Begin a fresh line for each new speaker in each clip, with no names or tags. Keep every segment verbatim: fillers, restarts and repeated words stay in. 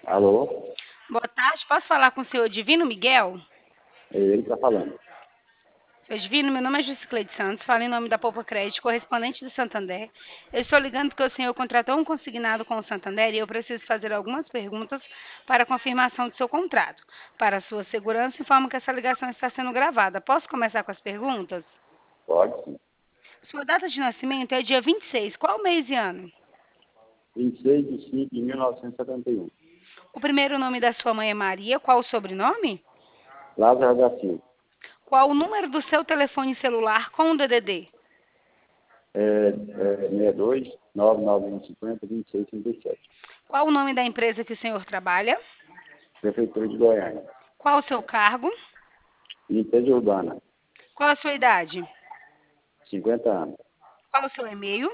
Alô?
Boa tarde, posso falar com o senhor Divino Miguel?
É ele que tá falando.
Senhor Divino, meu nome é Juscleide Santos, falo em nome da Poupa Crédito, correspondente do Santander. Eu estou ligando porque o senhor contratou um consignado com o Santander e eu preciso fazer algumas perguntas para confirmação do seu contrato. Para sua segurança, informo que essa ligação está sendo gravada. Posso começar com as perguntas?
Pode sim.
Sua data de nascimento é dia vinte e seis. Qual mês e ano?
vinte e seis de cinco de mil novecentos e setenta e um.
O primeiro nome da sua mãe é Maria. Qual o sobrenome?
Lázaro da Silva.
Qual o número do seu telefone celular com o D D D?
É, é sessenta e dois, nove nove um cinco zero, vinte e seis trinta e sete.
Qual o nome da empresa que o senhor trabalha?
Prefeitura de Goiânia.
Qual o seu cargo?
Limpeza urbana.
Qual a sua idade?
cinquenta anos.
Qual o seu e-mail?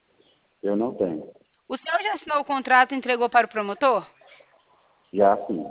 Eu não tenho.
O senhor já assinou o contrato e entregou para o promotor?
Já sim.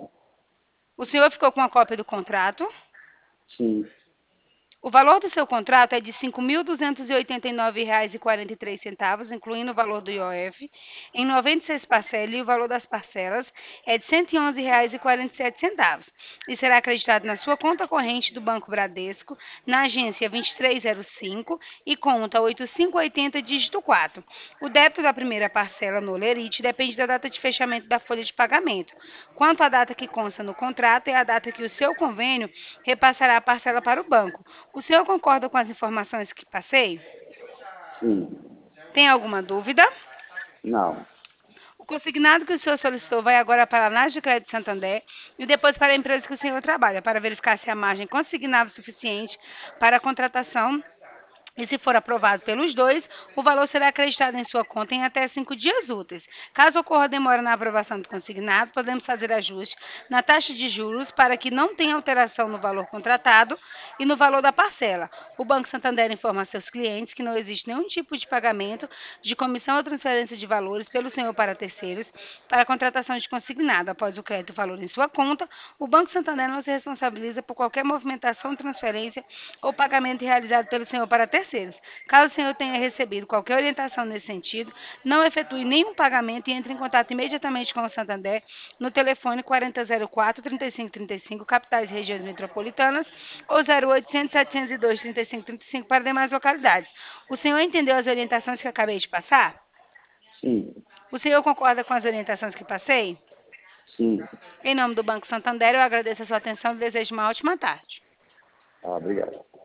O senhor ficou com a cópia do contrato?
Sim.
O valor do seu contrato é de cinco mil duzentos e oitenta e nove reais e quarenta e três centavos, incluindo o valor do I O F, em noventa e seis parcelas, e o valor das parcelas é de cento e onze reais e quarenta e sete centavos, e será acreditado na sua conta corrente do Banco Bradesco, na agência vinte e três zero cinco e conta oito cinco oito zero, dígito quatro. O débito da primeira parcela no Olerite depende da data de fechamento da folha de pagamento. Quanto à data que consta no contrato, é a data que o seu convênio repassará a parcela para o banco. O senhor concorda com as informações que passei?
Sim.
Tem alguma dúvida?
Não.
O consignado que o senhor solicitou vai agora para a análise de crédito Santander e depois para a empresa que o senhor trabalha, para verificar se a margem consignável é suficiente para a contratação. E se for aprovado pelos dois, o valor será acreditado em sua conta em até cinco dias úteis. Caso ocorra demora na aprovação do consignado, podemos fazer ajuste na taxa de juros para que não tenha alteração no valor contratado e no valor da parcela. O Banco Santander informa a seus clientes que não existe nenhum tipo de pagamento de comissão ou transferência de valores pelo senhor para terceiros para a contratação de consignado. Após o crédito valor em sua conta, o Banco Santander não se responsabiliza por qualquer movimentação, transferência ou pagamento realizado pelo senhor para terceiros. Caso o senhor tenha recebido qualquer orientação nesse sentido, não efetue nenhum pagamento e entre em contato imediatamente com o Santander no telefone quarenta zero quatro, trinta e cinco trinta e cinco, capitais e regiões metropolitanas, ou zero oitocentos, setecentos e dois, trinta e cinco trinta e cinco para demais localidades. O senhor entendeu as orientações que acabei de passar?
Sim.
O senhor concorda com as orientações que passei?
Sim.
Em nome do Banco Santander, eu agradeço a sua atenção e desejo uma ótima tarde.
Ah, obrigado.